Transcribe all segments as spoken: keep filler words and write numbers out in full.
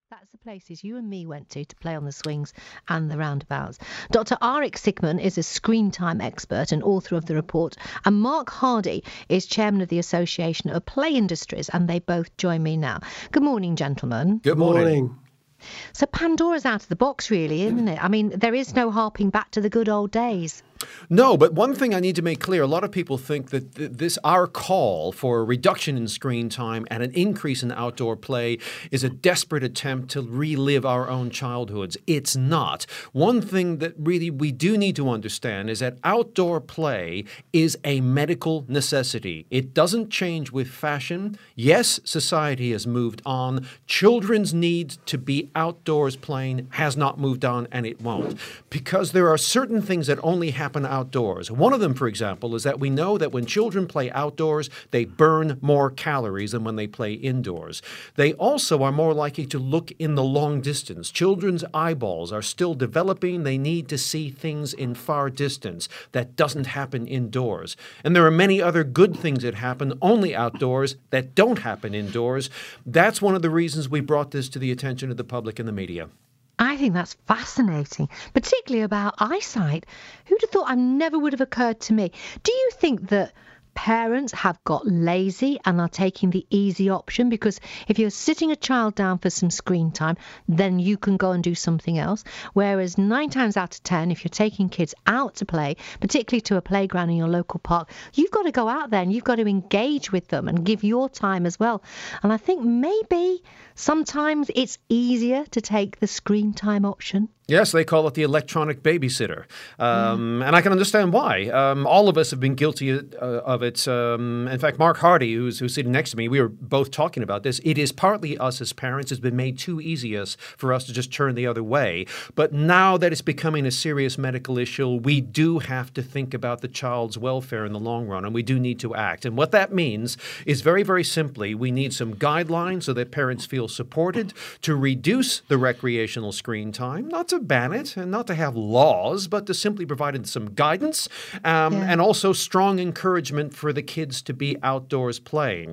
That's the places you and me went to to play on the swings and the roundabouts. Doctor Arik Sigman is a screen time expert and author of the report, and Mark Hardy is chairman of the Association of Play Industries, and they both join me now. Good morning, gentlemen. Good morning. So Pandora's out of the box, really, isn't it? I mean, there is no harping back to the good old days. No, but one thing I need to make clear, a lot of people think that th- this our call for a reduction in screen time and an increase in outdoor play is a desperate attempt to relive our own childhoods. It's not. One thing that really we do need to understand is that outdoor play is a medical necessity. It doesn't change with fashion. Yes, society has moved on. Children's need to be outdoors playing has not moved on, and it won't. Because there are certain things that only happen outdoors. One of them, for example, is that we know that when children play outdoors, they burn more calories than when they play indoors. They also are more likely to look in the long distance. Children's eyeballs are still developing. They need to see things in far distance. That doesn't happen indoors. And there are many other good things that happen only outdoors that don't happen indoors. That's one of the reasons we brought this to the attention of the public and the media. I think that's fascinating, particularly about eyesight. Who'd have thought? I never would have occurred to me. Do you think that parents have got lazy and are taking the easy option? Because if you're sitting a child down for some screen time, then you can go and do something else. Whereas nine times out of ten, if you're taking kids out to play, particularly to a playground in your local park, you've got to go out there and you've got to engage with them and give your time as well. And I think maybe sometimes it's easier to take the screen time option. Yes, they call it the electronic babysitter. Um, mm. And I can understand why. Um, all of us have been guilty uh, of it. Um, in fact, Mark Hardy, who's, who's sitting next to me, we were both talking about this. It is partly us as parents. It's been made too easy us, for us to just turn the other way. But now that it's becoming a serious medical issue, we do have to think about the child's welfare in the long run, and we do need to act. And what that means is very, very simply, we need some guidelines so that parents feel supported to reduce the recreational screen time, not to ban it and not to have laws, but to simply provide some guidance um, yeah. and also strong encouragement for the kids to be outdoors playing.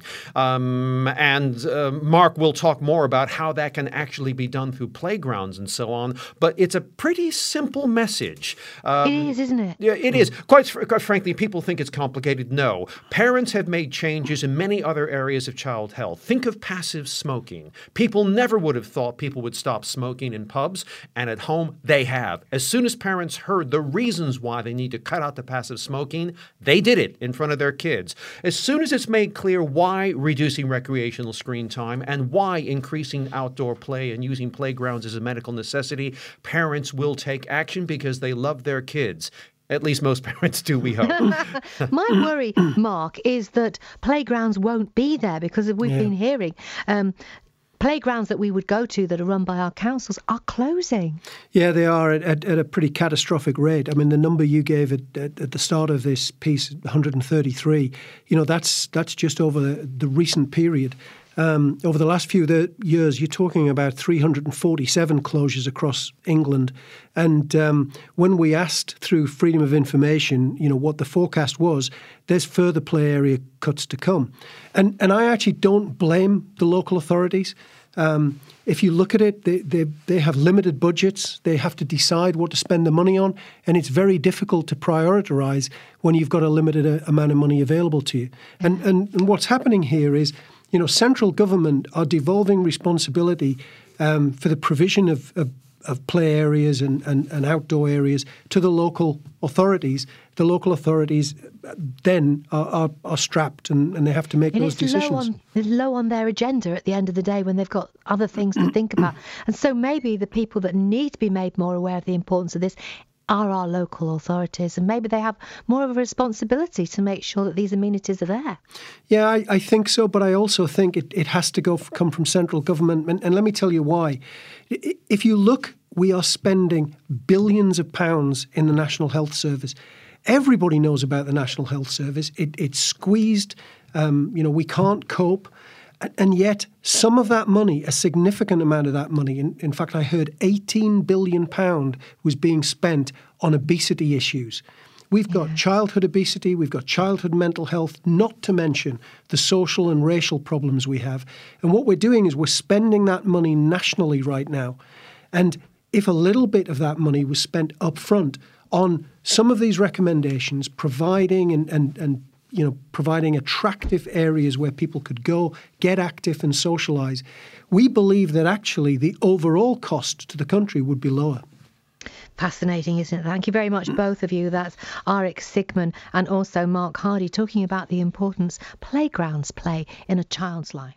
Um, and uh, Mark will talk more about how that can actually be done through playgrounds and so on, but it's a pretty simple message. Um, it is, isn't it? Yeah, it is. Quite, quite frankly, people think it's complicated. No. Parents have made changes in many other areas of child health. Think of passive smoking. People never would have thought people would stop smoking in pubs, and at home they have. As soon as parents heard the reasons why they need to cut out the passive smoking, they did it in front of their kids. As soon as it's made clear why reducing recreational screen time and why increasing outdoor play and using playgrounds is a medical necessity, parents will take action because they love their kids. At least most parents do, we hope. My worry, Mark, is that playgrounds won't be there because we've yeah. been hearing um, playgrounds that we would go to that are run by our councils are closing. Yeah, they are at, at, at a pretty catastrophic rate. I mean, the number you gave at, at, at the start of this piece, one hundred thirty-three, you know, that's that's just over the, the recent period. Um, over the last few the years, you're talking about three hundred forty-seven closures across England. And um, when we asked through Freedom of Information, you know, what the forecast was, there's further play area cuts to come. And and I actually don't blame the local authorities. Um, if you look at it, they, they they have limited budgets. They have to decide what to spend the money on. And it's very difficult to prioritise when you've got a limited uh, amount of money available to you. And, and, and what's happening here is, you know, central government are devolving responsibility um, for the provision of, of, of play areas and, and, and outdoor areas to the local authorities. The local authorities then are, are, are strapped and, and they have to make and those it's decisions. Low on, it's low on their agenda at the end of the day when they've got other things to think about. And so maybe the people that need to be made more aware of the importance of this are our local authorities, and maybe they have more of a responsibility to make sure that these amenities are there. Yeah, I, I think so, but I also think it, it has to go come from central government, and, and let me tell you why. If you look, we are spending billions of pounds in the National Health Service. Everybody knows about the National Health Service. It, it's squeezed. Um, you know, we can't cope. And yet some of that money, a significant amount of that money, in, in fact, I heard eighteen billion pounds was being spent on obesity issues. We've got Yeah. childhood obesity, we've got childhood mental health, not to mention the social and racial problems we have. And what we're doing is we're spending that money nationally right now. And if a little bit of that money was spent up front on some of these recommendations, providing and, and, and you know, providing attractive areas where people could go, get active and socialise, we believe that actually the overall cost to the country would be lower. Fascinating, isn't it? Thank you very much, both of you. That's Arik Sigman and also Mark Hardy talking about the importance playgrounds play in a child's life.